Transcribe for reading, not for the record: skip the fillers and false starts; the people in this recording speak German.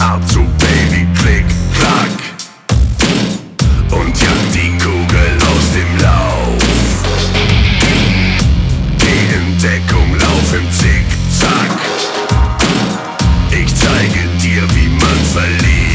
Abzug, Baby, klick, klack. Und jag die Kugel aus dem Lauf. Geh in Deckung, lauf im Zickzack. Ich zeige dir, wie man verliert.